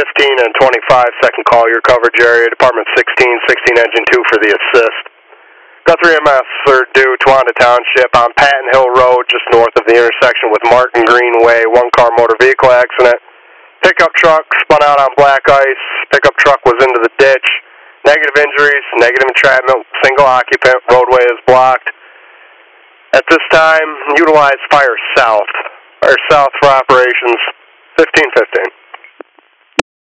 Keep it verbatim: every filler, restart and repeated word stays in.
fifteen and twenty-five, second call, your coverage area, Department sixteen, sixteen Engine two for the assist. Guthrie M S, third due, Towanda Township, on Patton Hill Road, just north of the intersection with Martin Greenway, one-car motor vehicle accident. Pickup truck spun out on black ice. Pickup truck was into the ditch. Negative injuries, negative entrapment, single occupant, roadway is blocked. At this time, utilize fire south. Fire south for operations fifteen fifteen.